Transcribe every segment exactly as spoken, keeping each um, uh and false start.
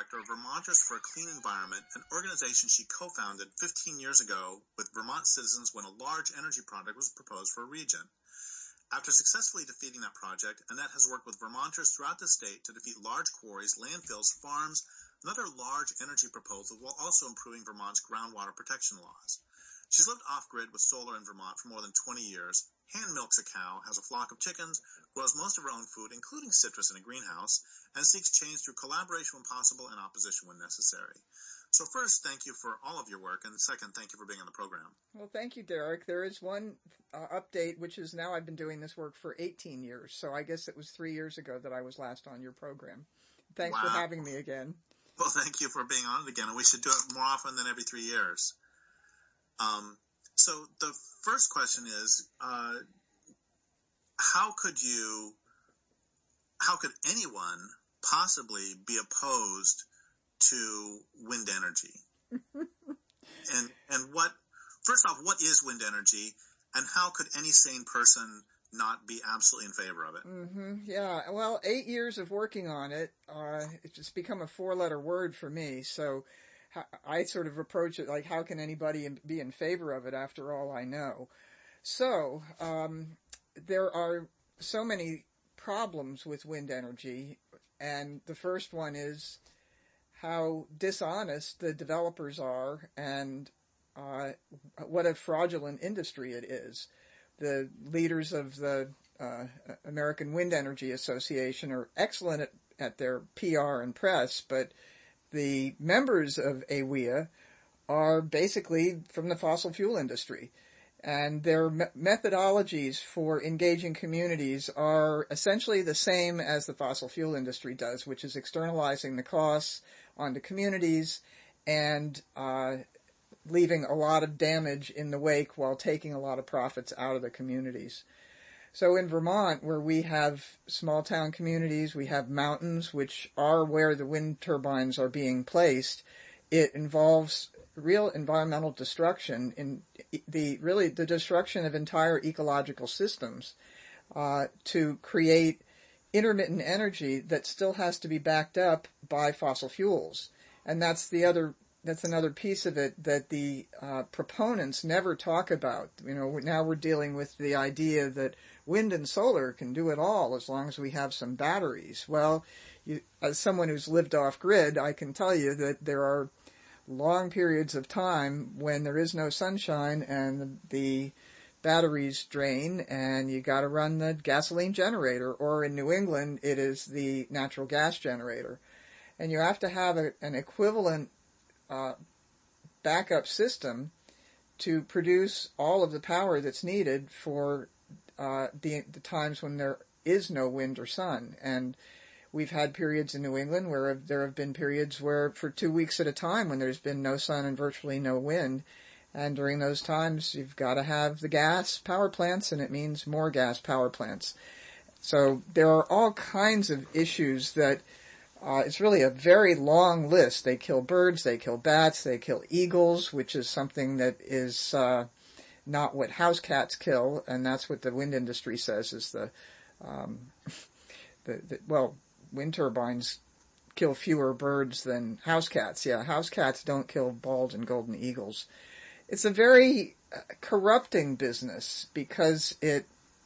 director of Vermonters for a Clean Environment, an organization she co-founded fifteen years ago with Vermont citizens when a large energy project was proposed for a region. After successfully defeating that project, Annette has worked with Vermonters throughout the state to defeat large quarries, landfills, farms, and other large energy proposals while also improving Vermont's groundwater protection laws. She's lived off-grid with solar in Vermont for more than twenty years, hand milks a cow, has a flock of chickens, grows most of her own food, including citrus in a greenhouse, and seeks change through collaboration when possible and opposition when necessary. So first, thank you for all of your work, and second, thank you for being on the program. Well, thank you, Derek. There is one uh, update, which is now I've been doing this work for eighteen years, so I guess it was three years ago that I was last on your program. Thanks wow. for having me again. Well, thank you for being on it again, and we should do it more often than every three years. Um, so the first question is, uh, how could you, how could anyone possibly be opposed to wind energy? and and what, first off, what is wind energy, and how could any sane person not be absolutely in favor of it? Mm-hmm. Yeah, well, eight years of working on it, uh, it's just become a four-letter word for me, so I sort of approach it like, how can anybody be in favor of it after all I know? So, um, there are so many problems with wind energy, and the first one is how dishonest the developers are and uh, what a fraudulent industry it is. The leaders of the uh, American Wind Energy Association are excellent at, at their P R and press, but the members of A W I A are basically from the fossil fuel industry. And their me- methodologies for engaging communities are essentially the same as the fossil fuel industry does, which is externalizing the costs onto communities and uh, leaving a lot of damage in the wake while taking a lot of profits out of the communities. So in Vermont, where we have small town communities, we have mountains, which are where the wind turbines are being placed, it involves real environmental destruction, in the really the destruction of entire ecological systems uh, to create intermittent energy that still has to be backed up by fossil fuels. And that's the other that's another piece of it that the uh, proponents never talk about. You know, now we're dealing with the idea that wind and solar can do it all as long as we have some batteries. Well, you, as someone who's lived off-grid, I can tell you that there are long periods of time when there is no sunshine and the, the batteries drain and you got to run the gasoline generator, or in New England it is the natural gas generator. And you have to have a, an equivalent uh, backup system to produce all of the power that's needed for uh, the, the times when there is no wind or sun. And we've had periods in New England where there have been periods where for two weeks at a time when there's been no sun and virtually no wind. And during those times, you've got to have the gas power plants, and it means more gas power plants. So there are all kinds of issues that uh, it's really a very long list. They kill birds, they kill bats, they kill eagles, which is something that is uh, not what house cats kill, and that's what the wind industry says is the, um, the, the well, wind turbines kill fewer birds than house cats. Yeah, house cats don't kill bald and golden eagles. It's a very corrupting business because it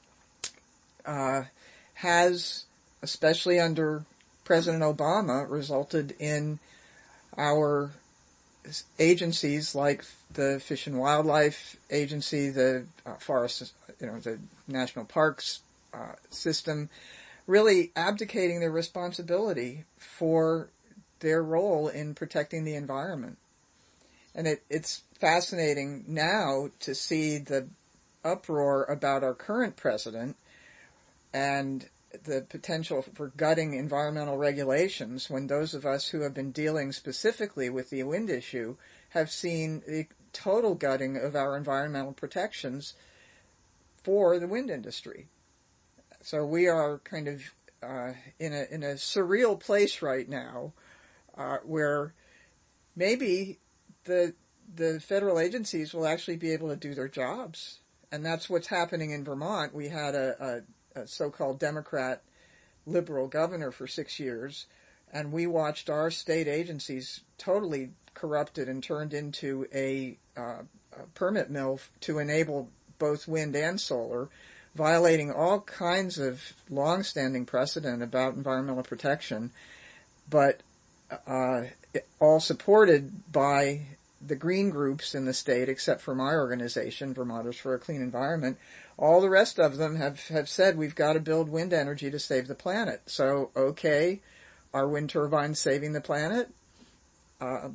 uh, has, especially under President Obama, resulted in our agencies like the Fish and Wildlife Agency, the uh, Forest, you know, the National Parks uh, system, really abdicating their responsibility for their role in protecting the environment. And it, it's fascinating now to see the uproar about our current president and the potential for gutting environmental regulations when those of us who have been dealing specifically with the wind issue have seen the total gutting of our environmental protections for the wind industry. So we are kind of uh, in a in a surreal place right now uh, where maybe the the federal agencies will actually be able to do their jobs. And that's what's happening in Vermont. We had a, a, a so-called Democrat liberal governor for six years, and we watched our state agencies totally corrupted and turned into a, uh, a permit mill to enable both wind and solar, violating all kinds of long-standing precedent about environmental protection, but uh, all supported by the green groups in the state, except for my organization, Vermonters for a Clean Environment. All the rest of them have, have said we've got to build wind energy to save the planet. So, okay, are wind turbines saving the planet? Uh,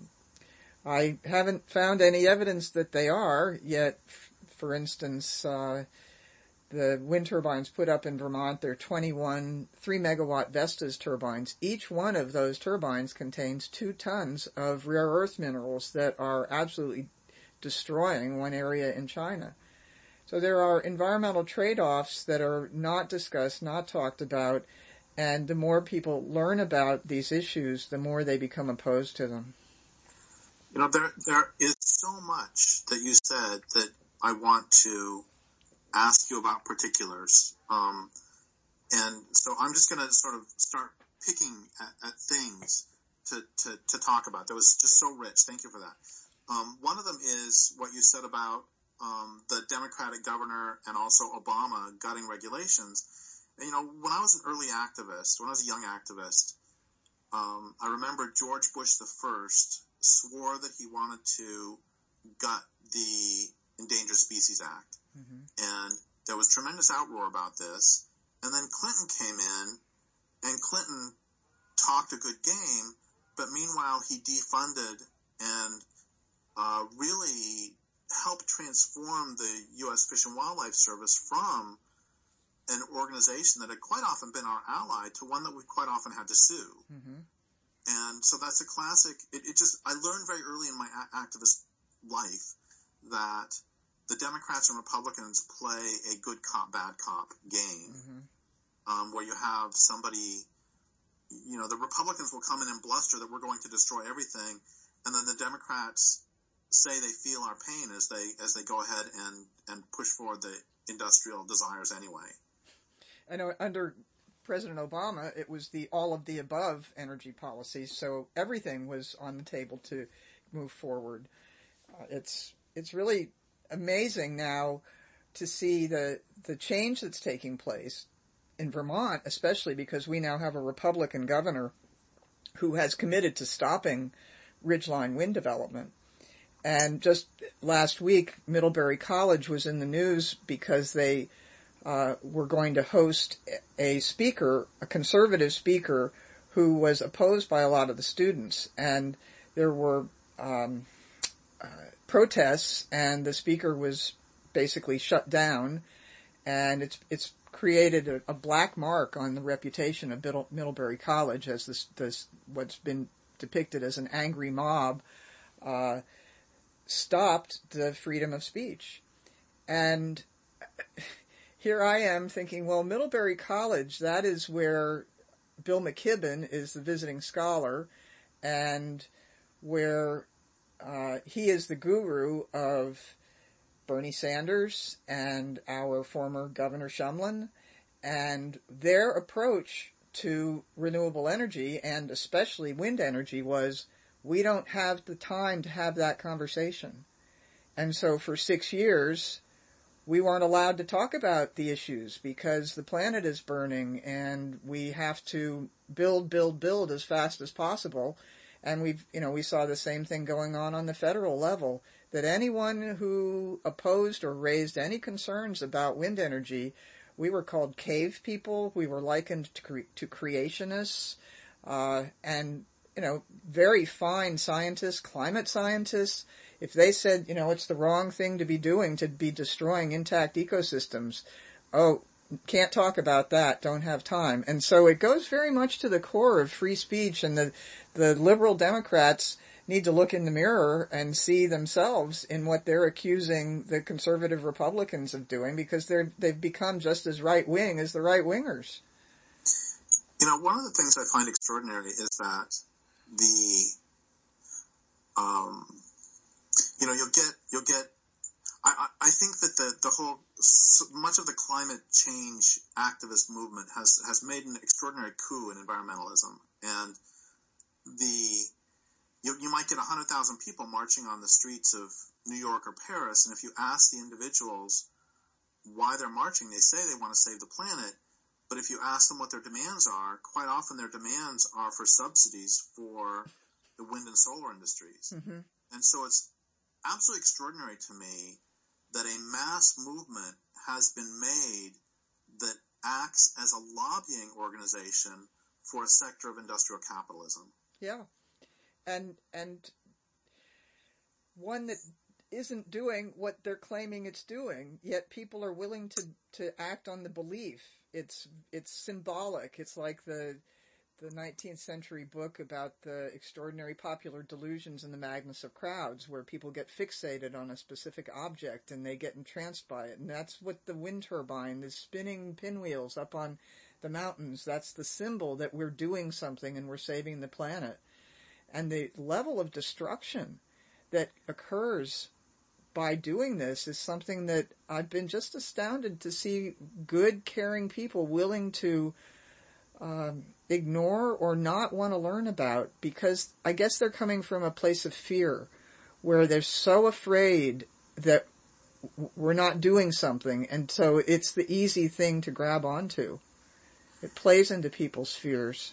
I haven't found any evidence that they are, yet, f- for instance, uh, the wind turbines put up in Vermont, they're twenty-one three megawatt Vestas turbines. Each one of those turbines contains two tons of rare earth minerals that are absolutely destroying one area in China. So there are environmental trade-offs that are not discussed, not talked about, and the more people learn about these issues, the more they become opposed to them. You know, there there is so much that you said that I want to ask you about particulars. Um, and so I'm just going to sort of start picking at, at things to, to, to talk about. That was just so rich. Thank you for that. Um, one of them is what you said about um, the Democratic governor and also Obama gutting regulations. And, you know, when I was an early activist, when I was a young activist, um, I remember George Bush the First swore that he wanted to gut the Endangered Species Act. Mm-hmm. And there was tremendous outroar about this. And then Clinton came in, and Clinton talked a good game, but meanwhile he defunded and uh, really helped transform the U S Fish and Wildlife Service from an organization that had quite often been our ally to one that we quite often had to sue. Mm-hmm. And so that's a classic. It, it just, I learned very early in my a- activist life that the Democrats and Republicans play a good cop, bad cop game, mm-hmm. um, where you have somebody, you know, the Republicans will come in and bluster that we're going to destroy everything, and then the Democrats say they feel our pain as they as they go ahead and, and push forward the industrial desires anyway. I know under President Obama, it was the all of the above energy policy, so everything was on the table to move forward. Uh, it's it's really amazing now to see the the change that's taking place in Vermont, especially because we now have a Republican governor who has committed to stopping ridgeline wind development. And just last week, Middlebury College was in the news because they uh, were going to host a speaker, a conservative speaker, who was opposed by a lot of the students. And there were um, uh, protests, and the speaker was basically shut down. And it's it's created a, a black mark on the reputation of Middle, Middlebury College as this, this what's been depicted as an angry mob uh, stopped the freedom of speech. And here I am thinking, well, Middlebury College, that is where Bill McKibben is the visiting scholar, and where uh, he is the guru of Bernie Sanders and our former Governor Shumlin, and their approach to renewable energy, and especially wind energy, was we don't have the time to have that conversation. And so for six years, we weren't allowed to talk about the issues because the planet is burning and we have to build, build, build as fast as possible. And we've, you know, we saw the same thing going on on the federal level, that anyone who opposed or raised any concerns about wind energy, we were called cave people. We were likened to, cre- to creationists, uh, and, you know, very fine scientists, climate scientists. If they said, you know, it's the wrong thing to be doing, to be destroying intact ecosystems, oh, can't talk about that, don't have time. And so it goes very much to the core of free speech, and the, the liberal Democrats need to look in the mirror and see themselves in what they're accusing the conservative Republicans of doing, because they're, they've become just as right-wing as the right-wingers. You know, one of the things I find extraordinary is that the, um, you know, you'll get, you'll get, I, I think that the, the whole, much of the climate change activist movement has, has made an extraordinary coup in environmentalism. And the you, you might get one hundred thousand people marching on the streets of New York or Paris, and if you ask the individuals why they're marching, they say they want to save the planet. But if you ask them what their demands are, quite often their demands are for subsidies for the wind and solar industries. Mm-hmm. And so it's absolutely extraordinary to me that a mass movement has been made that acts as a lobbying organization for a sector of industrial capitalism. Yeah. And and one that isn't doing what they're claiming it's doing, yet people are willing to, to act on the belief. It's it's symbolic. It's like the the nineteenth century book about the extraordinary popular delusions and the madness of crowds, where people get fixated on a specific object and they get entranced by it. And that's what the wind turbine, the spinning pinwheels up on the mountains, that's the symbol that we're doing something and we're saving the planet. And the level of destruction that occurs by doing this is something that I've been just astounded to see good, caring people willing to um, ignore or not want to learn about, because I guess they're coming from a place of fear where they're so afraid that we're not doing something, and so it's the easy thing to grab onto. It plays into people's fears.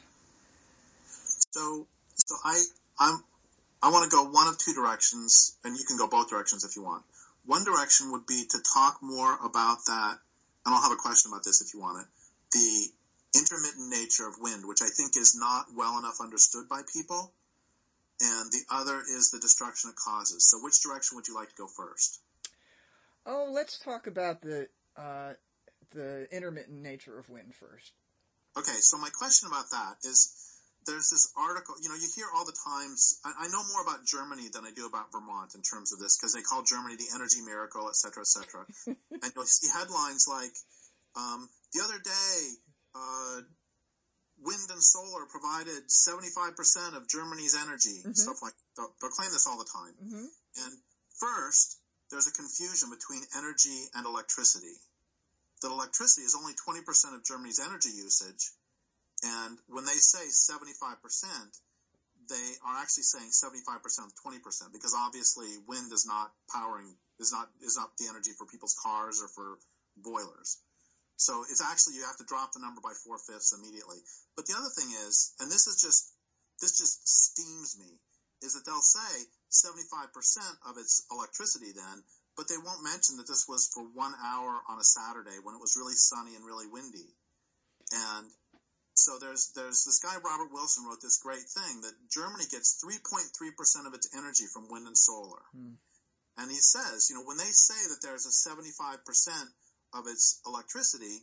So, so I, I'm, I want to go one of two directions, and you can go both directions if you want. One direction would be to talk more about that, and I'll have a question about this if you want it, the intermittent nature of wind, which I think is not well enough understood by people, and the other is the destruction it causes. So which direction would you like to go first? Oh, let's talk about the uh, the intermittent nature of wind first. Okay, so my question about that is, there's this article, you know, you hear all the times, I, I know more about Germany than I do about Vermont in terms of this, because they call Germany the energy miracle, et cetera, et cetera. And you'll see headlines like, um, the other day, uh, wind and solar provided seventy-five percent of Germany's energy, mm-hmm. stuff like, they'll, they'll claim this all the time. Mm-hmm. And first, there's a confusion between energy and electricity. That electricity is only twenty percent of Germany's energy usage. And when they say seventy-five percent, they are actually saying seventy-five percent of twenty percent, because obviously wind is not powering, is not, is not the energy for people's cars or for boilers. So it's actually, you have to drop the number by four-fifths immediately. But the other thing is, and this is just, this just steams me, is that they'll say seventy-five percent of its electricity then, but they won't mention that this was for one hour on a Saturday when it was really sunny and really windy. And so there's there's this guy, Robert Wilson, wrote this great thing that Germany gets three point three percent of its energy from wind and solar. Hmm. And he says, you know, when they say that there's a seventy-five percent of its electricity,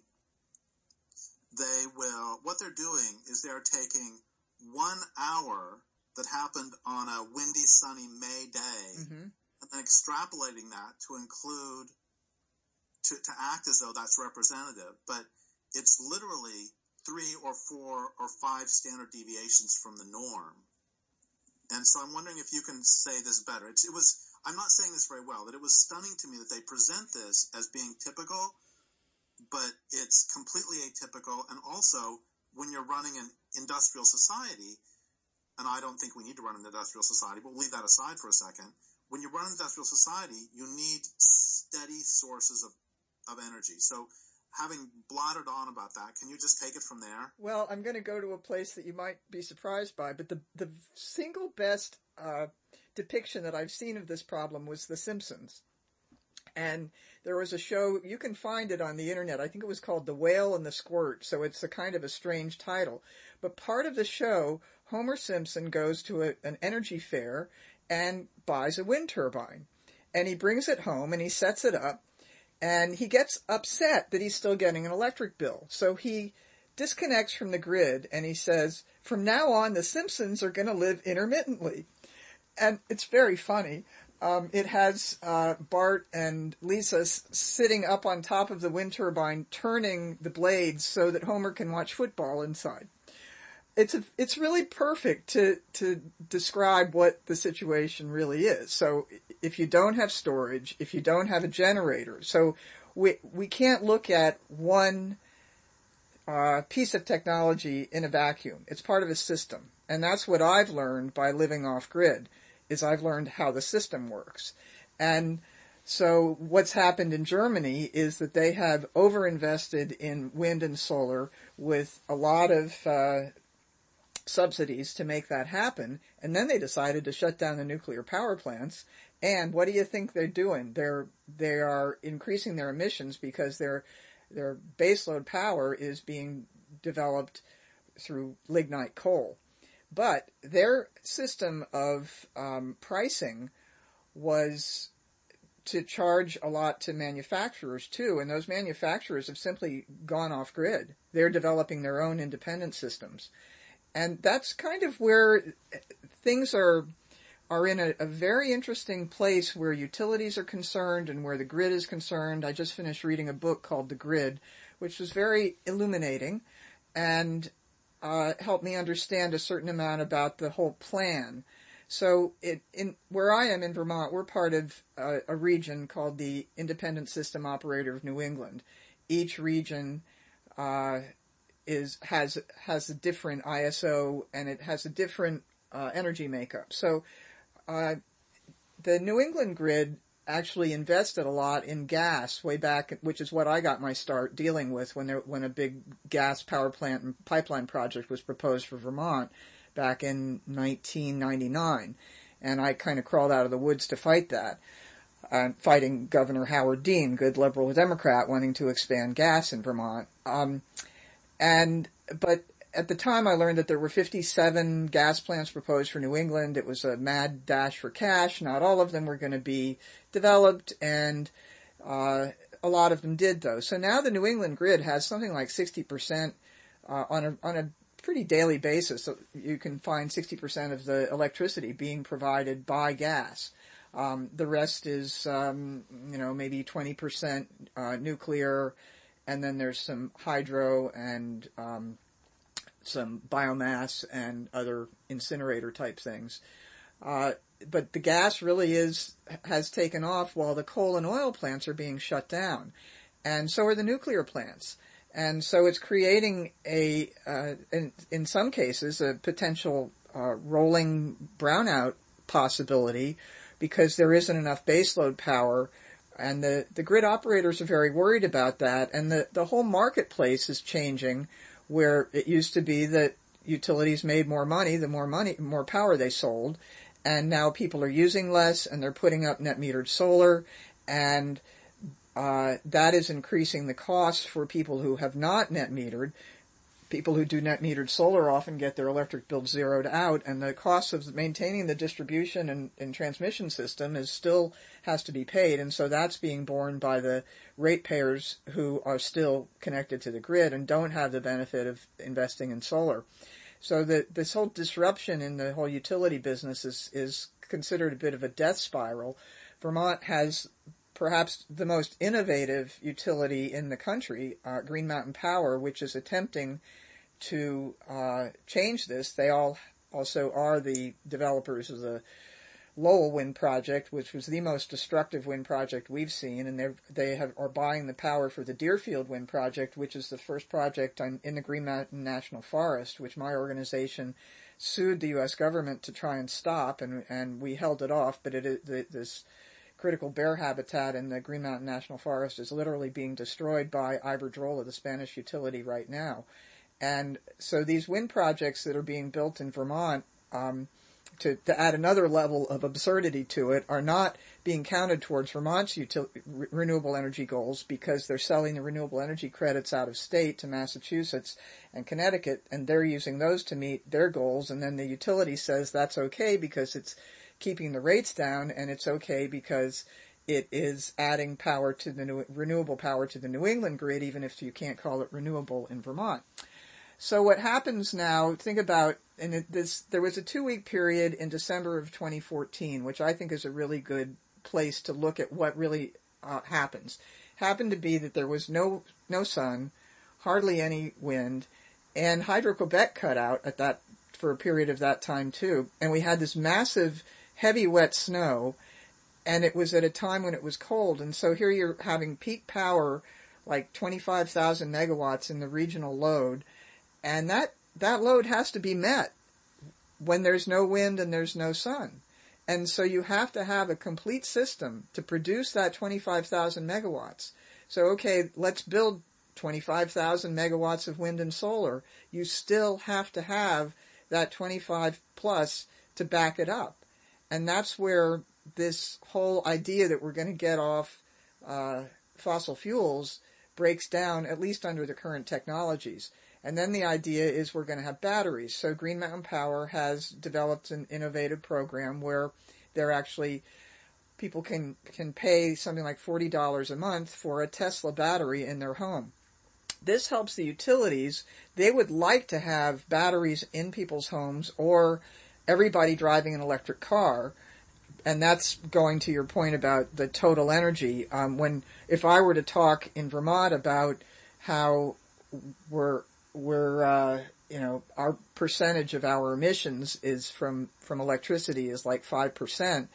they will, what they're doing is they're taking one hour that happened on a windy, sunny May day, mm-hmm. and then extrapolating that to include, to, to act as though that's representative. But it's literally three or four or five standard deviations from the norm. And so I'm wondering if you can say this better. It's, it was, I'm not saying this very well, that it was stunning to me that they present this as being typical, but it's completely atypical. And also, when you're running an industrial society, and I don't think we need to run an industrial society, but we'll leave that aside for a second. When you run an industrial society, you need steady sources of, of energy. So having blotted on about that, can you just take it from there? Well, I'm going to go to a place that you might be surprised by, but the the single best uh, depiction that I've seen of this problem was The Simpsons. And there was a show, you can find it on the internet, I think it was called The Whale and the Squirt, so it's a kind of a strange title. But part of the show, Homer Simpson goes to a, an energy fair and buys a wind turbine. And he brings it home and he sets it up. And he gets upset that he's still getting an electric bill. So he disconnects from the grid and he says, from now on, the Simpsons are going to live intermittently. And it's very funny. Um, it has uh, Bart and Lisa s- sitting up on top of the wind turbine, turning the blades so that Homer can watch football inside. It's a, it's really perfect to to describe what the situation really is. So if you don't have storage, if you don't have a generator, so we we can't look at one uh, piece of technology in a vacuum. It's part of a system. And that's what I've learned by living off grid, is I've learned how the system works. And so what's happened in Germany is that they have overinvested in wind and solar with a lot of uh, subsidies to make that happen. And then they decided to shut down the nuclear power plants. And what do you think they're doing? They're, they are increasing their emissions because their, their baseload power is being developed through lignite coal. But their system of um, pricing was to charge a lot to manufacturers too, and those manufacturers have simply gone off grid. They're developing their own independent systems. And that's kind of where things are are in a, a very interesting place where utilities are concerned and where the grid is concerned. I just finished reading a book called The Grid, which was very illuminating and Uh, help me understand a certain amount about the whole plan. So it, in where I am in Vermont, we're part of a, a region called the Independent System Operator of New England. Each region uh, is has has a different I S O and it has a different uh, energy makeup. So uh, the New England grid actually invested a lot in gas way back, which is what I got my start dealing with when there, when a big gas power plant and pipeline project was proposed for Vermont back in nineteen ninety-nine. And I kind of crawled out of the woods to fight that, uh, fighting Governor Howard Dean, good liberal Democrat, wanting to expand gas in Vermont. Um, and, but at the time I learned that there were fifty-seven gas plants proposed for New England. It was a mad dash for cash. Not all of them were going to be developed, and uh, a lot of them did, though. So now the New England grid has something like sixty percent uh, on a on a pretty daily basis. So you can find sixty percent of the electricity being provided by gas. Um, the rest is, um, you know, maybe twenty percent uh, nuclear, and then there's some hydro and um, some biomass and other incinerator type things. Uh, but the gas really is, has taken off while the coal and oil plants are being shut down. And so are the nuclear plants. And so it's creating a, uh, in, in some cases, a potential uh, rolling brownout possibility because there isn't enough baseload power. And the, the grid operators are very worried about that. And the, the whole marketplace is changing, where it used to be that utilities made more money, the more money, more power they sold, and now people are using less and they're putting up net metered solar, and uh, that is increasing the costs for people who have not net metered. People who do net metered solar often get their electric bill zeroed out, and the cost of maintaining the distribution and, and transmission system is still has to be paid, and so that's being borne by the ratepayers who are still connected to the grid and don't have the benefit of investing in solar. So the, this whole disruption in the whole utility business is, is considered a bit of a death spiral. Vermont has perhaps the most innovative utility in the country, uh, Green Mountain Power, which is attempting to uh, change this. They all also are the developers of the Lowell Wind Project, which was the most destructive wind project we've seen, and they they have, are buying the power for the Deerfield Wind Project, which is the first project on, in the Green Mountain National Forest, which my organization sued the U S government to try and stop, and and we held it off, but it is, the, this critical bear habitat in the Green Mountain National Forest is literally being destroyed by Iberdrola, the Spanish utility, right now. And so these wind projects that are being built in Vermont, um, to, to add another level of absurdity to it, are not being counted towards Vermont's util- re- renewable energy goals because they're selling the renewable energy credits out of state to Massachusetts and Connecticut, and they're using those to meet their goals, and then the utility says that's okay because it's keeping the rates down, and it's okay because it is adding power to the new, renewable power to the New England grid, even if you can't call it renewable in Vermont. So what happens now, think about, and it, this, there was a two-week period in December of twenty fourteen, which I think is a really good place to look at what really uh, happens. Happened to be that there was no no sun, hardly any wind, and Hydro-Quebec cut out at that for a period of that time too, and we had this massive, heavy, wet snow, and it was at a time when it was cold, and so here you're having peak power, like twenty-five thousand megawatts in the regional load. And that, that load has to be met when there's no wind and there's no sun. And so you have to have a complete system to produce that twenty-five thousand megawatts. So, okay, let's build twenty-five thousand megawatts of wind and solar. You still have to have that twenty-five plus to back it up. And that's where this whole idea that we're going to get off uh, fossil fuels breaks down, at least under the current technologies. And then the idea is we're going to have batteries. So Green Mountain Power has developed an innovative program where they're actually, people can, can pay something like forty dollars a month for a Tesla battery in their home. This helps the utilities. They would like to have batteries in people's homes or everybody driving an electric car. And that's going to your point about the total energy. Um, when, if I were to talk in Vermont about how we're, we're, uh, you know, our percentage of our emissions is from, from electricity is like five percent,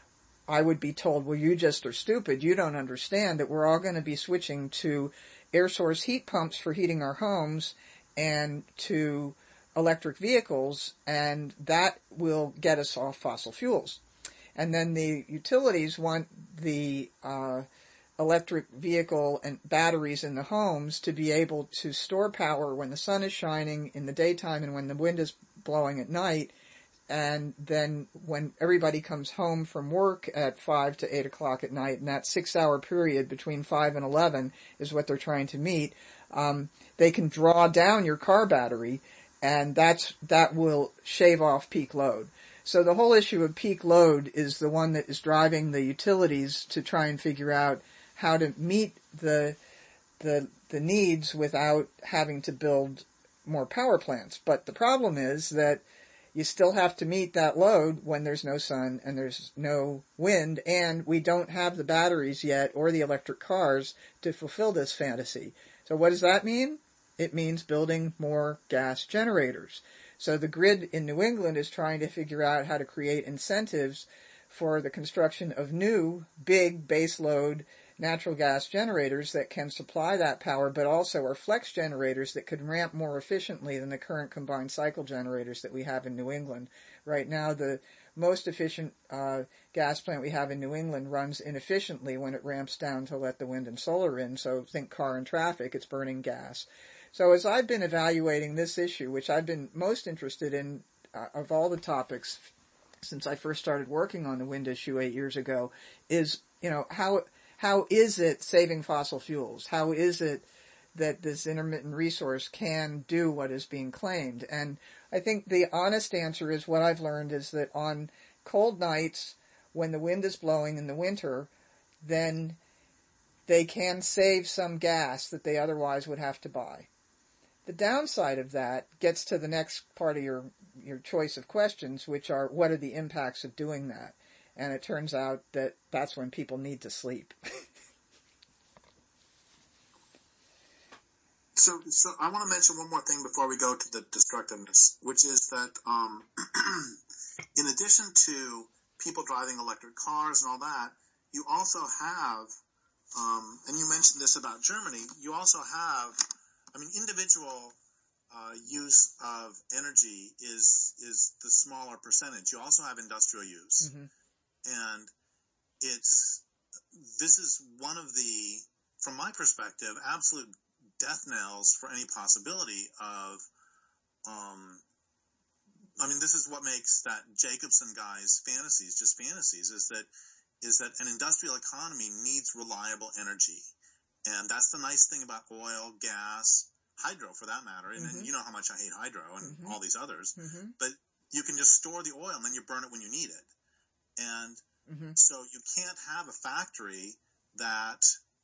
I would be told, well, you just are stupid. You don't understand that we're all going to be switching to air source heat pumps for heating our homes and to electric vehicles, and that will get us off fossil fuels. And then the utilities want the uh, electric vehicle and batteries in the homes to be able to store power when the sun is shining in the daytime and when the wind is blowing at night. And then when everybody comes home from work at five to eight o'clock at night, and that six-hour period between five and eleven is what they're trying to meet, um, they can draw down your car battery, and that's that will shave off peak load. So the whole issue of peak load is the one that is driving the utilities to try and figure out how to meet the the the needs without having to build more power plants. But the problem is that you still have to meet that load when there's no sun and there's no wind, and we don't have the batteries yet or the electric cars to fulfill this fantasy. So what does that mean? It means building more gas generators. So the grid in New England is trying to figure out how to create incentives for the construction of new, big baseload natural gas generators that can supply that power, but also are flex generators that could ramp more efficiently than the current combined cycle generators that we have in New England. Right now, the most efficient uh, gas plant we have in New England runs inefficiently when it ramps down to let the wind and solar in. So think car and traffic, it's burning gas. So as I've been evaluating this issue, which I've been most interested in uh, of all the topics since I first started working on the wind issue eight years ago, is, you know, how how is it saving fossil fuels? How is it that this intermittent resource can do what is being claimed? And I think the honest answer is what I've learned is that on cold nights when the wind is blowing in the winter, then they can save some gas that they otherwise would have to buy. The downside of that gets to the next part of your, your choice of questions, which are what are the impacts of doing that? And it turns out that that's when people need to sleep. so, so I want to mention one more thing before we go to the destructiveness, which is that um, in addition to people driving electric cars and all that, you also have, um, and you mentioned this about Germany, you also have, I mean, individual uh, use of energy is is the smaller percentage. You also have industrial use. Mm-hmm. And it's, this is one of the, from my perspective, absolute death knells for any possibility of, um, I mean, this is what makes that Jacobson guy's fantasies just fantasies, is that, is that an industrial economy needs reliable energy. And that's the nice thing about oil, gas, hydro for that matter. And, mm-hmm. and you know how much I hate hydro and mm-hmm. all these others. Mm-hmm. But you can just store the oil and then you burn it when you need it. And mm-hmm. so you can't have a factory that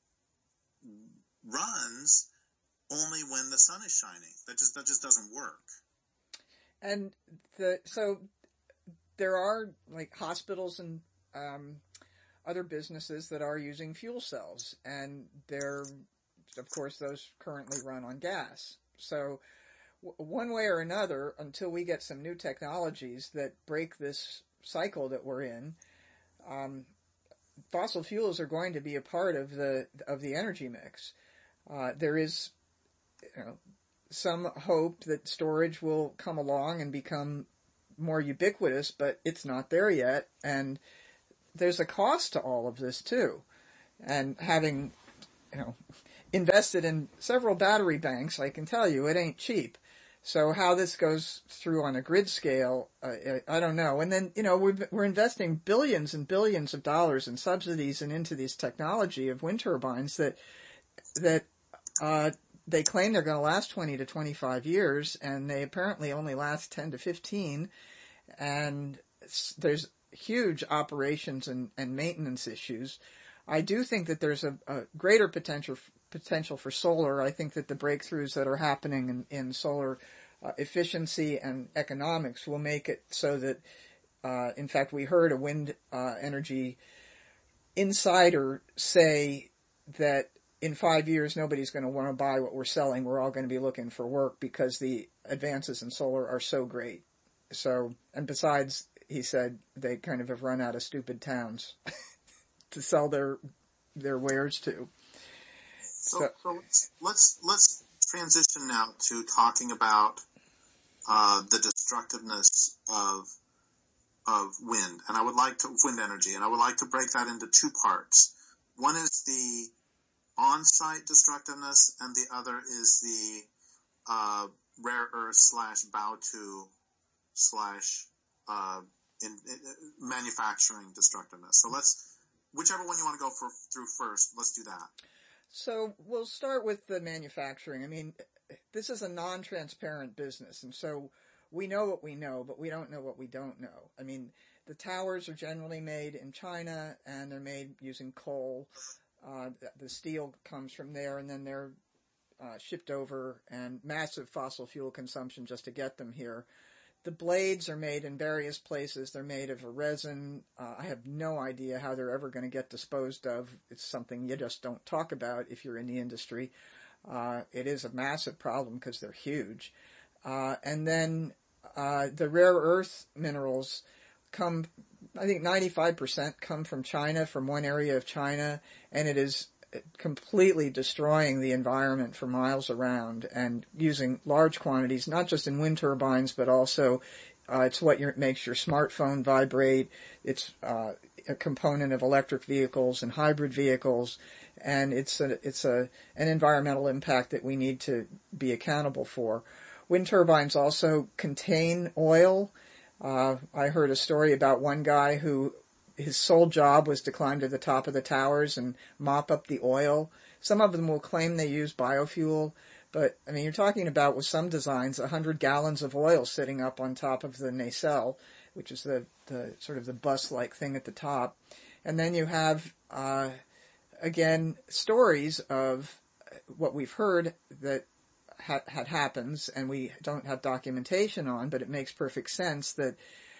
runs only when the sun is shining. That just that just doesn't work. And the so there are like hospitals and um, other businesses that are using fuel cells, and they're of course those currently run on gas. So w- one way or another, until we get some new technologies that break this cycle that we're in, um, fossil fuels are going to be a part of the of the energy mix. Uh, there is, you know, some hope that storage will come along and become more ubiquitous, but it's not there yet. And there's a cost to all of this too. And having, you know, invested in several battery banks, I can tell you it ain't cheap. So how this goes through on a grid scale, uh, I don't know. And then, you know, we're, we're investing billions and billions of dollars in subsidies and into this technology of wind turbines that, that, uh, they claim they're going to last twenty to twenty-five years, and they apparently only last ten to fifteen. And there's huge operations and, and maintenance issues. I do think that there's a, a greater potential potential for solar. I think that the breakthroughs that are happening in, in solar uh, efficiency and economics will make it so that, uh, in fact, we heard a wind uh, energy insider say that in five years nobody's going to want to buy what we're selling. We're all going to be looking for work because the advances in solar are so great. So, and besides, he said they kind of have run out of stupid towns to sell their their wares to. So, so, so let's let's transition now to talking about uh, the destructiveness of of wind, and I would like to wind energy, and I would like to break that into two parts. One is the on-site destructiveness, and the other is the uh, rare earth slash Baotu slash uh, in, in, manufacturing destructiveness. So let's, whichever one you want to go for, through first, let's do that. So we'll start with the manufacturing. I mean, this is a non-transparent business, and so we know what we know, but we don't know what we don't know. I mean, the towers are generally made in China, and they're made using coal. Uh, the steel comes from there, and then they're uh, shipped over, and massive fossil fuel consumption just to get them here. The blades are made in various places. They're made of a resin. Uh, I have no idea how they're ever going to get disposed of. It's something you just don't talk about if you're in the industry. Uh, it is a massive problem because they're huge. Uh, and then uh, the rare earth minerals come, I think ninety-five percent come from China, from one area of China, and it is completely destroying the environment for miles around and using large quantities, not just in wind turbines, but also uh, it's what your, makes your smartphone vibrate. It's uh, a component of electric vehicles and hybrid vehicles, and it's a, it's a an environmental impact that we need to be accountable for. Wind turbines also contain oil. Uh, I heard a story about one guy who his sole job was to climb to the top of the towers and mop up the oil. Some of them will claim they use biofuel, but I mean, you're talking about, with some designs, a hundred gallons of oil sitting up on top of the nacelle, which is the, the sort of the bus-like thing at the top. And then you have, uh, again, stories of what we've heard that had, had happens, and we don't have documentation on, but it makes perfect sense that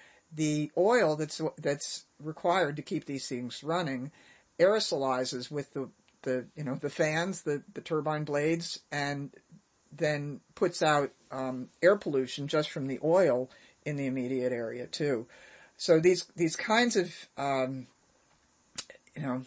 the oil that's that's required to keep these things running aerosolizes with the, the you know the fans, the, the turbine blades, and then puts out um, air pollution just from the oil in the immediate area too. So these these kinds of um, you know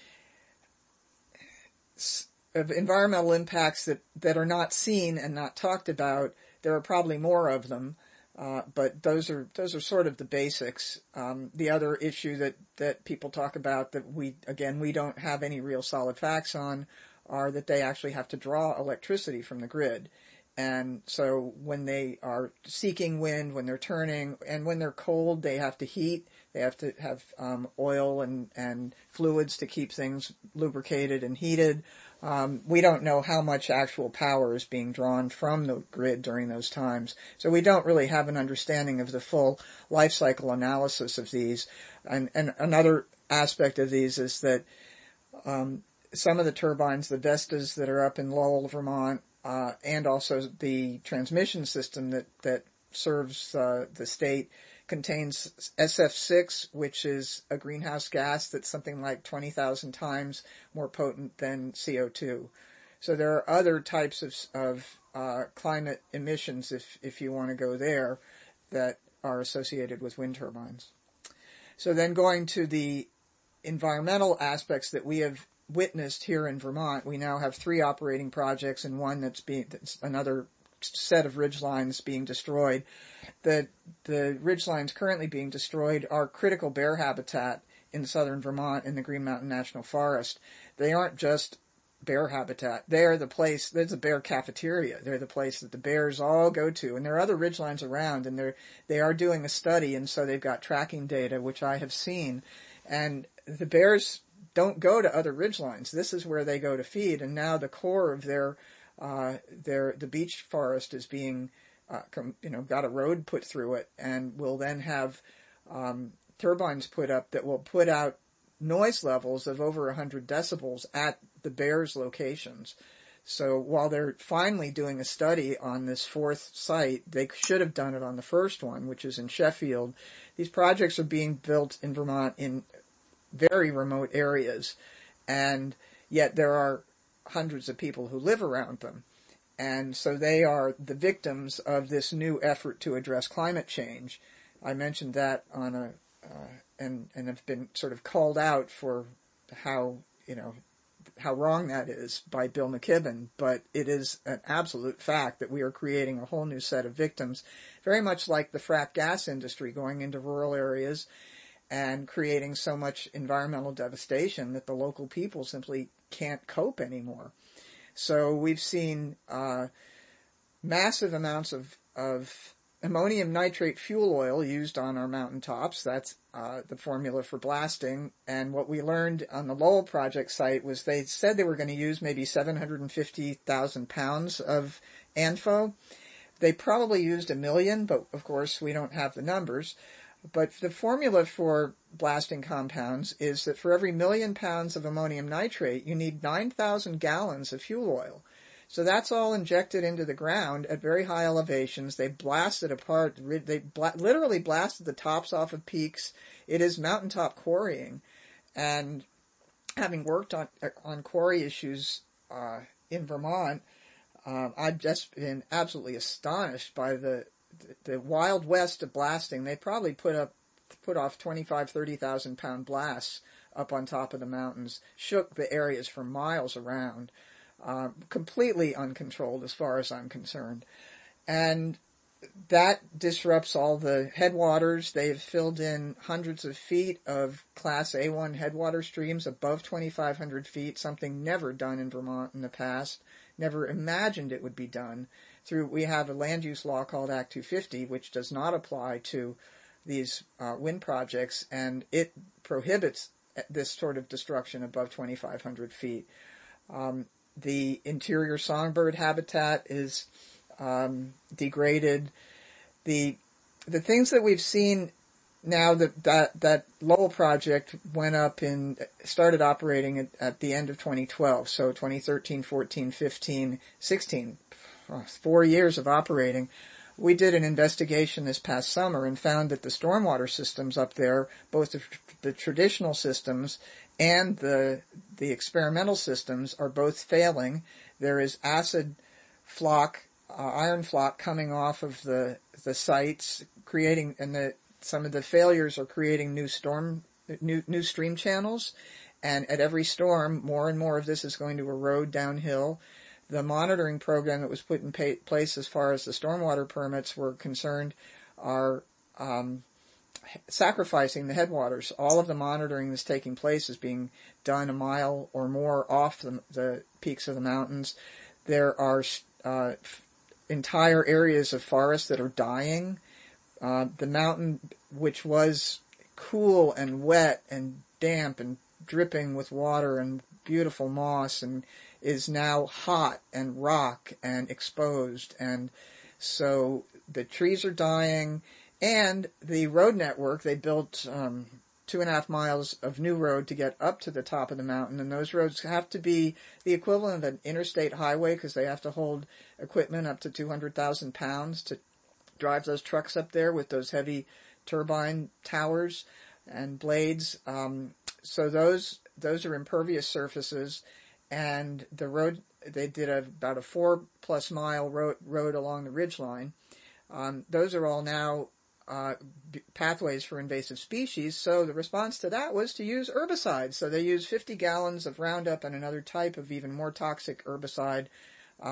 of environmental impacts that, that are not seen and not talked about, there are probably more of them. Uh, but those are those are sort of the basics. Um, the other issue that, that people talk about that we, again, we don't have any real solid facts on are that they actually have to draw electricity from the grid. And so when they are seeking wind, when they're turning, and when they're cold, they have to heat. They have to have um, oil and, and fluids to keep things lubricated and heated. Um, we don't know how much actual power is being drawn from the grid during those times. So we don't really have an understanding of the full life cycle analysis of these. And, and another aspect of these is that um, some of the turbines, the Vestas that are up in Lowell, Vermont, uh, and also the transmission system that, that serves uh, the state, contains S F six, which is a greenhouse gas that's something like twenty thousand times more potent than C O two. So there are other types of, of uh, climate emissions, if, if you want to go there, that are associated with wind turbines. So then going to the environmental aspects that we have witnessed here in Vermont, we now have three operating projects and one that's being, that's another set of ridgelines being destroyed. The, the ridgelines currently being destroyed are critical bear habitat in southern Vermont in the Green Mountain National Forest. They aren't just bear habitat. They are the place, there's a bear cafeteria. They're the place that the bears all go to. And there are other ridgelines around, and they're, they are doing a study, and so they've got tracking data, which I have seen. And the bears don't go to other ridgelines. This is where they go to feed, and now the core of their, uh, their, the beech forest is being, uh, com, you know, got a road put through it, and will then have, um, turbines put up that will put out noise levels of over one hundred decibels at the bears' locations. So while they're finally doing a study on this fourth site, they should have done it on the first one, which is in Sheffield. These projects are being built in Vermont in very remote areas, and yet there are hundreds of people who live around them. And so they are the victims of this new effort to address climate change. I mentioned that on a Uh, and, and have been sort of called out for how, you know, how wrong that is by Bill McKibben, but it is an absolute fact that we are creating a whole new set of victims, very much like the frack gas industry going into rural areas and creating so much environmental devastation that the local people simply can't cope anymore. So we've seen uh, massive amounts of, of ammonium nitrate fuel oil used on our mountaintops. That's uh, the formula for blasting. And what we learned on the Lowell project site was they said they were going to use maybe seven hundred fifty thousand pounds of A N F O. They probably used a million, but of course we don't have the numbers. But the formula for blasting compounds is that for every million pounds of ammonium nitrate, you need nine thousand gallons of fuel oil. So that's all injected into the ground at very high elevations. They blast it apart. They bla- literally blasted the tops off of peaks. It is mountaintop quarrying. And having worked on on quarry issues uh, in Vermont, uh, I've just been absolutely astonished by the, the the wild west of blasting. They probably put up put off twenty-five, thirty thousand pound blasts up on top of the mountains, shook the areas for miles around. Uh, completely uncontrolled as far as I'm concerned. And that disrupts all the headwaters. They've filled in hundreds of feet of Class A one headwater streams above twenty-five hundred feet, something never done in Vermont in the past, never imagined it would be done. Through we have a land use law called Act two fifty, which does not apply to these uh, wind projects, and it prohibits this sort of destruction above twenty-five hundred feet. Um, The interior songbird habitat is um, degraded. The the things that we've seen now that that, that Lowell project went up in started operating at, at the end of twenty twelve, so twenty thirteen, fourteen, fifteen, sixteen, four years of operating. We did an investigation this past summer and found that the stormwater systems up there, both the, the traditional systems and the the experimental systems, are both failing. There is acid flock, uh, iron flock coming off of the the sites, creating, and the some of the failures are creating new storm new new stream channels, and at every storm, more and more of this is going to erode downhill. The monitoring program that was put in pay, place as far as the stormwater permits were concerned are um, sacrificing the headwaters. All of the monitoring that's taking place is being done a mile or more off the, the peaks of the mountains. There are uh, f- entire areas of forest that are dying. Uh, the mountain, which was cool and wet and damp and dripping with water and beautiful moss, and is now hot and rock and exposed. And so the trees are dying. And the road network, they built um, two and a half miles of new road to get up to the top of the mountain, and those roads have to be the equivalent of an interstate highway because they have to hold equipment up to two hundred thousand pounds to drive those trucks up there with those heavy turbine towers and blades. Um, so those those are impervious surfaces, and the road, they did a, about a four plus mile road, road along the ridgeline. Um, those are all now Uh, pathways for invasive species, so the response to that was to use herbicides. So they used fifty gallons of Roundup and another type of even more toxic herbicide uh,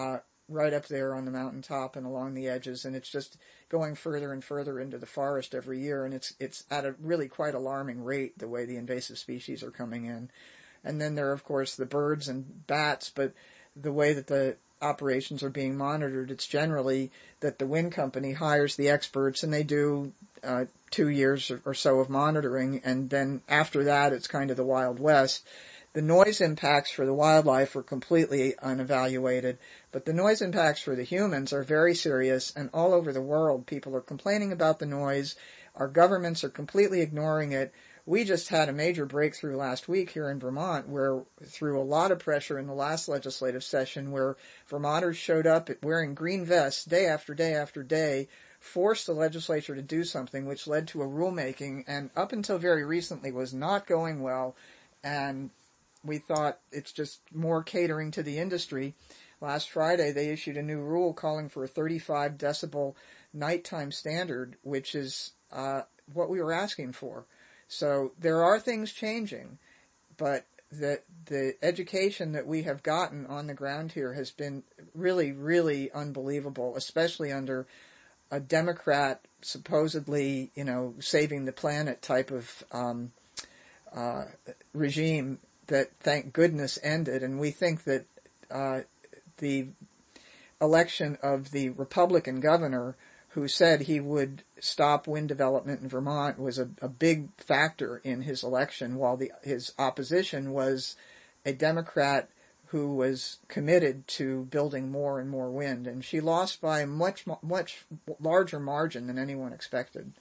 right up there on the mountaintop and along the edges, and it's just going further and further into the forest every year, and it's it's at a really quite alarming rate the way the invasive species are coming in. And then there are, of course, the birds and bats, but the way that the operations are being monitored, it's generally that the wind company hires the experts and they do uh, two years or so of monitoring, and then after that it's kind of the Wild West. The noise impacts for the wildlife are completely unevaluated, but the noise impacts for the humans are very serious, and all over the world people are complaining about the noise. Our governments are completely ignoring it. We just had a major breakthrough last week here in Vermont where, through a lot of pressure in the last legislative session, where Vermonters showed up wearing green vests day after day after day, forced the legislature to do something which led to a rulemaking, and up until very recently was not going well, and we thought it's just more catering to the industry. Last Friday they issued a new rule calling for a thirty-five decibel nighttime standard, which is uh, what we were asking for. So there are things changing, but the the education that we have gotten on the ground here has been really, really unbelievable, especially under a Democrat, supposedly, you know, saving the planet type of um, uh, regime that, thank goodness, ended. And we think that uh, the election of the Republican governor who said he would stop wind development in Vermont was a, a big factor in his election, while the, his opposition was a Democrat who was committed to building more and more wind. And she lost by a much, much larger margin than anyone expected.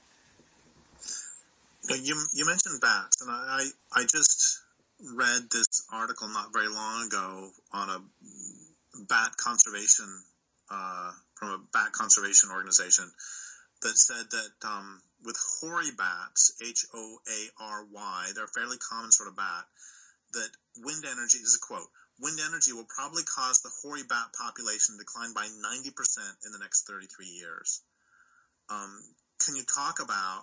You, you mentioned bats, and I, I just read this article not very long ago on a bat conservation uh, from a bat conservation organization that said that um, with hoary bats, H O A R Y, they're a fairly common sort of bat, that wind energy, this is a quote, wind energy will probably cause the hoary bat population to decline by ninety percent in the next thirty-three years. Um, can you talk about,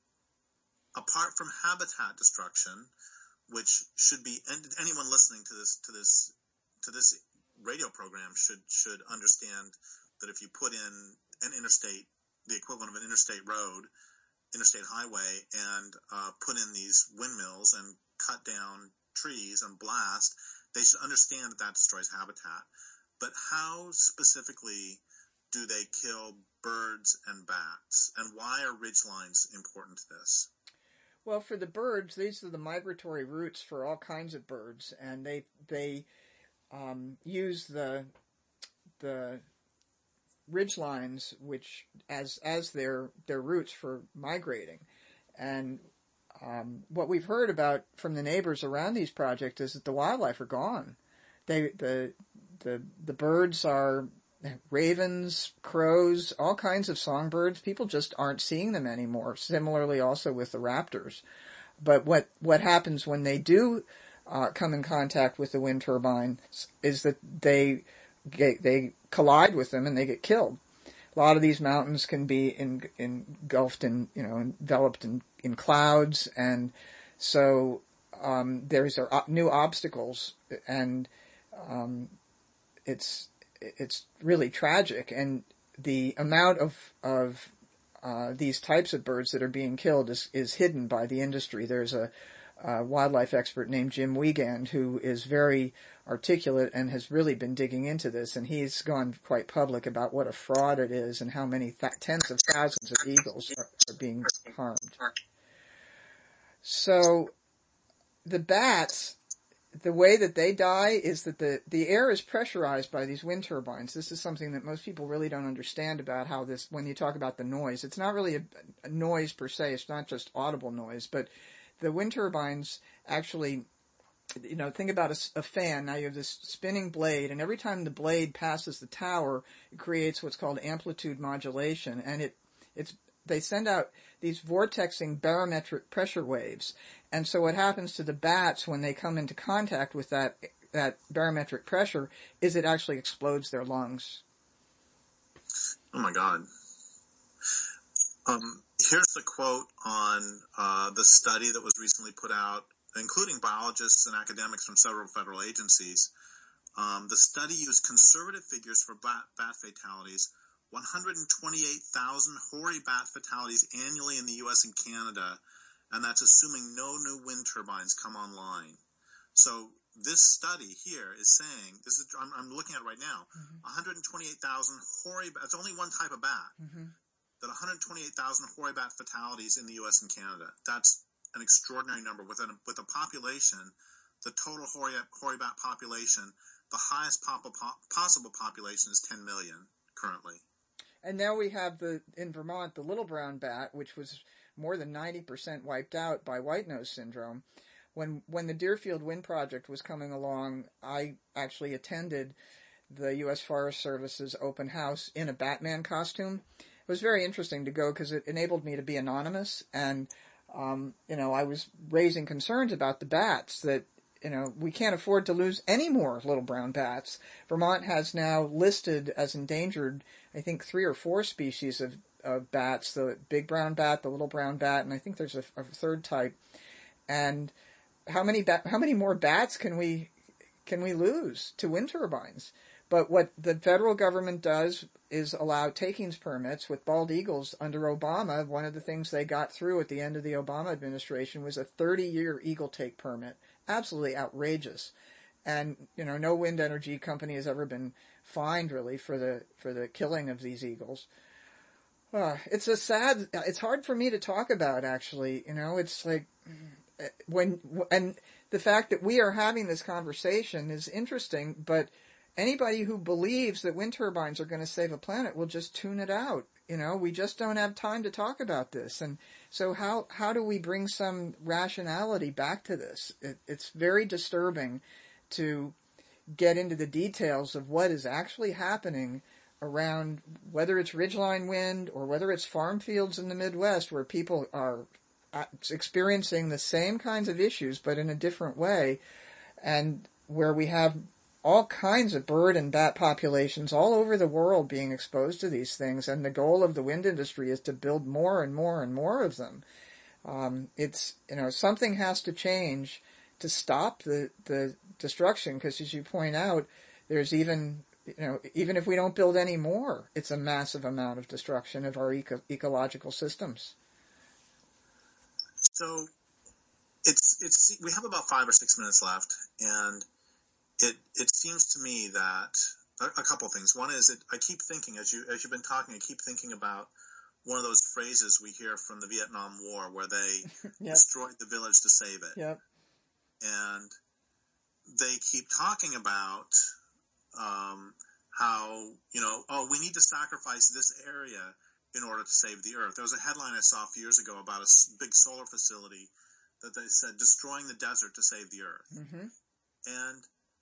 apart from habitat destruction, which should be, anyone listening to this, to this, to this radio program should, should understand that if you put in an interstate, the equivalent of an interstate road, interstate highway, and uh, put in these windmills and cut down trees and blast, they should understand that that destroys habitat. But how specifically do they kill birds and bats, and why are ridgelines important to this? Well, for the birds, these are the migratory routes for all kinds of birds, and they they um, use the the ridgelines, which as as their their routes for migrating. And um, what we've heard about from the neighbors around these projects is that the wildlife are gone. They the the the birds are ravens, crows, all kinds of songbirds. People just aren't seeing them anymore. Similarly, also with the raptors. But what what happens when they do uh, come in contact with the wind turbines is that they get, they collide with them and they get killed. A lot of these mountains can be in, engulfed in, you know, enveloped in, in clouds, and so um, there's uh, new obstacles, and um, it's it's really tragic. And the amount of of uh, these types of birds that are being killed is is hidden by the industry. There's a, a wildlife expert named Jim Wiegand who is very articulate and has really been digging into this, and he's gone quite public about what a fraud it is and how many th- tens of thousands of eagles are, are being harmed. So the bats, the way that they die is that the, the air is pressurized by these wind turbines. This is something that most people really don't understand about how this, when you talk about the noise, it's not really a, a noise per se, it's not just audible noise, but the wind turbines actually, you know, think about a, a fan. Now you have this spinning blade, and every time the blade passes the tower, it creates what's called amplitude modulation, and it it's they send out these vortexing barometric pressure waves. And so what happens to the bats when they come into contact with that that barometric pressure is it actually explodes their lungs. Oh my God. Um, here's the quote on uh, the study that was recently put out, including biologists and academics from several federal agencies, Um, the study used conservative figures for bat, bat fatalities, one hundred twenty-eight thousand hoary bat fatalities annually in the U S and Canada, and that's assuming no new wind turbines come online. So this study here is saying, this is I'm, I'm looking at it right now, mm-hmm. one hundred twenty-eight thousand hoary bat, it's only one type of bat, mm-hmm. that one hundred twenty-eight thousand hoary bat fatalities in the U S and Canada. That's an extraordinary number. With a, with a population, the total hoary, hoary bat population, the highest pop, pop, possible population is ten million currently. And now we have the in Vermont, the little brown bat, which was more than ninety percent wiped out by white nose syndrome. When when the Deerfield Wind Project was coming along, I actually attended the U S Forest Service's open house in a Batman costume. It was very interesting to go because it enabled me to be anonymous, and um, you know, I was raising concerns about the bats that, you know, we can't afford to lose any more little brown bats. Vermont has now listed as endangered, I think, three or four species of, of bats, the big brown bat, the little brown bat, and I think there's a, a third type. And how many ba- how many more bats can we can we lose to wind turbines? But what the federal government does is allow takings permits with bald eagles under Obama. One of the things they got through at the end of the Obama administration was a thirty-year eagle take permit. Absolutely outrageous. And, you know, no wind energy company has ever been fined, really, for the for the killing of these eagles. Uh, it's a sad, it's hard for me to talk about, actually. You know, it's like, when, and the fact that we are having this conversation is interesting, but anybody who believes that wind turbines are going to save a planet will just tune it out. You know, we just don't have time to talk about this. And so how, how do we bring some rationality back to this? It, it's very disturbing to get into the details of what is actually happening around, whether it's ridgeline wind or whether it's farm fields in the Midwest where people are experiencing the same kinds of issues but in a different way, and where we have all kinds of bird and bat populations all over the world being exposed to these things, and the goal of the wind industry is to build more and more and more of them. Um, it's, you know, something has to change to stop the, the destruction, because as you point out, there's even, you know, even if we don't build any more, it's a massive amount of destruction of our eco- ecological systems. So it's, it's, we have about five or six minutes left, and It it seems to me that a, a couple of things. One is that I keep thinking, as you as you've been talking, I keep thinking about one of those phrases we hear from the Vietnam War, where they yep. destroyed the village to save it. Yep. And they keep talking about um, how, you know, oh, we need to sacrifice this area in order to save the earth. There was a headline I saw a few years ago about a big solar facility that they said destroying the desert to save the earth. Mm-hmm. And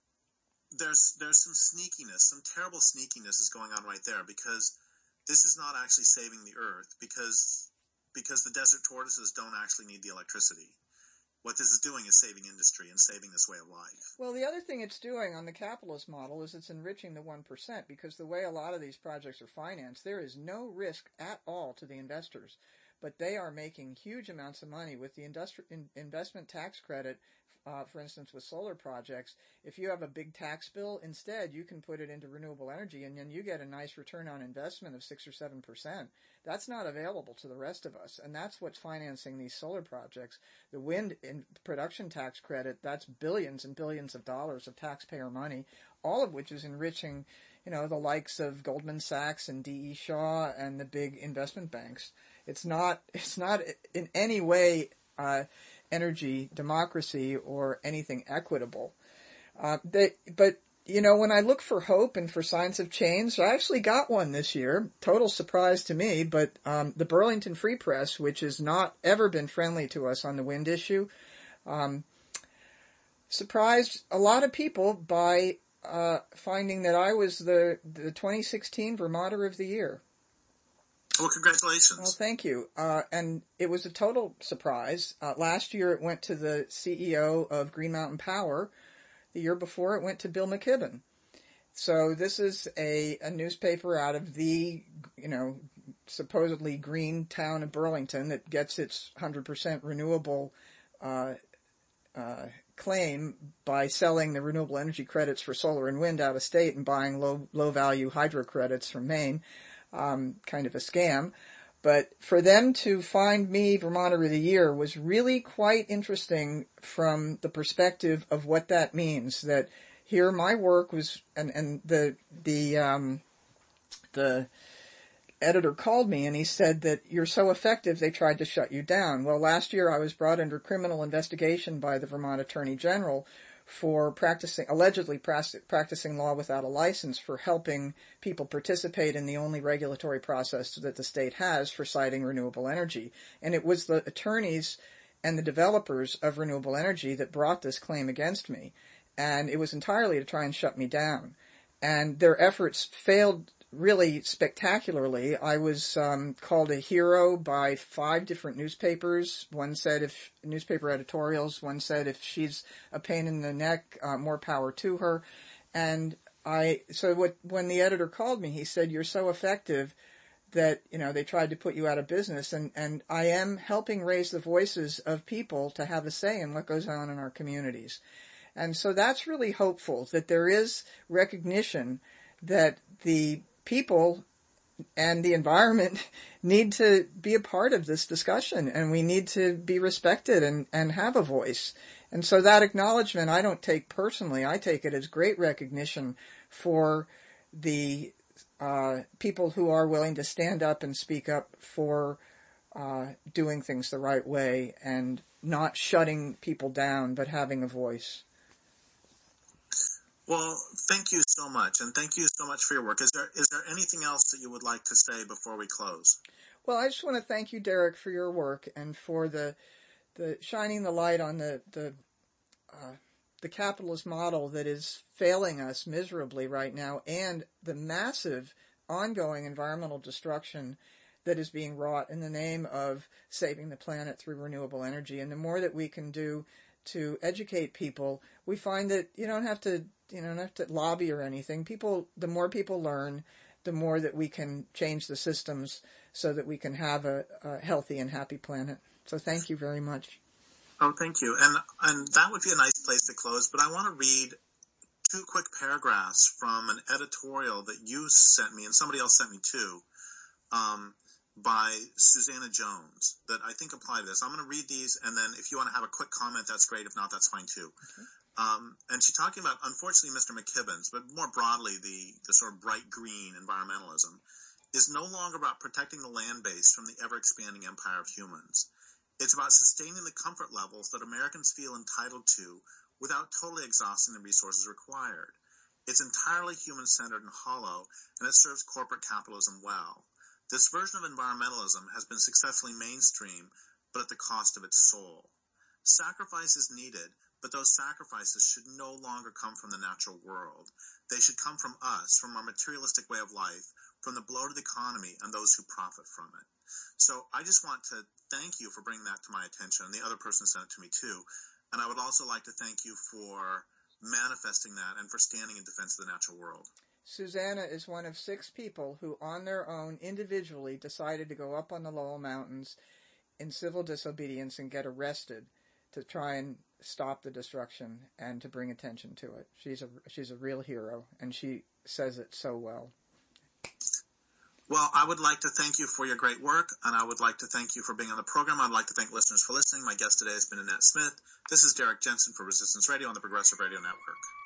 There's there's some sneakiness, some terrible sneakiness is going on right there, because this is not actually saving the earth, because because the desert tortoises don't actually need the electricity. What this is doing is saving industry and saving this way of life. Well, the other thing it's doing on the capitalist model is it's enriching the one percent, because the way a lot of these projects are financed, there is no risk at all to the investors, but they are making huge amounts of money with the industri- in- investment tax credit. Uh, for instance, with solar projects, if you have a big tax bill, instead you can put it into renewable energy, and then you get a nice return on investment of six or seven percent. That's not available to the rest of us, and that's what's financing these solar projects. The wind in production tax credit, that's billions and billions of dollars of taxpayer money, all of which is enriching, you know, the likes of Goldman Sachs and D E. Shaw and the big investment banks. It's not, it's not in any way uh, energy democracy or anything equitable. Uh, they, but, you know, when I look for hope and for signs of change, I actually got one this year. Total surprise to me, but um, the Burlington Free Press, which has not ever been friendly to us on the wind issue, um, surprised a lot of people by uh, finding that I was the, the twenty sixteen Vermonter of the Year. Well, congratulations. Well, thank you. Uh, and it was a total surprise. Uh, last year it went to the C E O of Green Mountain Power. The year before it went to Bill McKibben. So this is a, a newspaper out of the, you know, supposedly green town of Burlington that gets its one hundred percent renewable uh, uh, claim by selling the renewable energy credits for solar and wind out of state and buying low low value hydro credits from Maine. Um, kind of a scam. But for them to find me Vermonter of the Year was really quite interesting from the perspective of what that means. That here my work was, and, and the, the, um, the editor called me and he said that you're so effective they tried to shut you down. Well, last year I was brought under criminal investigation by the Vermont Attorney General for practicing, allegedly practicing law without a license, for helping people participate in the only regulatory process that the state has for citing renewable energy. And it was the attorneys and the developers of renewable energy that brought this claim against me. And it was entirely to try and shut me down. And their efforts failed really spectacularly. I was um, called a hero by five different newspapers. One said if newspaper editorials, one said if she's a pain in the neck, uh, more power to her. And I, so what, when the editor called me, he said, you're so effective that, you know, they tried to put you out of business. And, and I am helping raise the voices of people to have a say in what goes on in our communities. And so that's really hopeful, that there is recognition that the people and the environment need to be a part of this discussion, and we need to be respected and, and have a voice. And so that acknowledgement I don't take personally. I take it as great recognition for the uh, people who are willing to stand up and speak up for uh, doing things the right way and not shutting people down, but having a voice. Well, thank you so much, and thank you so much for your work. Is there is there anything else that you would like to say before we close? Well, I just want to thank you, Derek, for your work and for the the shining the light on the the uh, the capitalist model that is failing us miserably right now, and the massive ongoing environmental destruction that is being wrought in the name of saving the planet through renewable energy. And the more that we can do to educate people, we find that you don't have to, you know, don't have to lobby or anything. People, the more people learn, the more that we can change the systems so that we can have a, a healthy and happy planet. So thank you very much. Oh, thank you. And and that would be a nice place to close, but I want to read two quick paragraphs from an editorial that you sent me and somebody else sent me too, um, by Susanna Jones, that I think apply to this. I'm going to read these, and then if you want to have a quick comment, that's great. If not, that's fine too. Okay. Um, and she's talking about, unfortunately, Mister McKibbins, but more broadly, the, the sort of bright green environmentalism is no longer about protecting the land base from the ever-expanding empire of humans. It's about sustaining the comfort levels that Americans feel entitled to without totally exhausting the resources required. It's entirely human-centered and hollow, and it serves corporate capitalism well. This version of environmentalism has been successfully mainstream, but at the cost of its soul. Sacrifice is needed, but those sacrifices should no longer come from the natural world. They should come from us, from our materialistic way of life, from the bloated economy and those who profit from it. So I just want to thank you for bringing that to my attention, and the other person sent it to me too. And I would also like to thank you for manifesting that and for standing in defense of the natural world. Susanna is one of six people who, on their own, individually decided to go up on the Lowell Mountains in civil disobedience and get arrested to try and stop the destruction and to bring attention to it. She's a she's a real hero, and she says it so well. Well, I would like to thank you for your great work, and I would like to thank you for being on the program. I'd like to thank listeners for listening. My guest today has been Annette Smith. This is Derek Jensen for Resistance Radio on the Progressive Radio Network.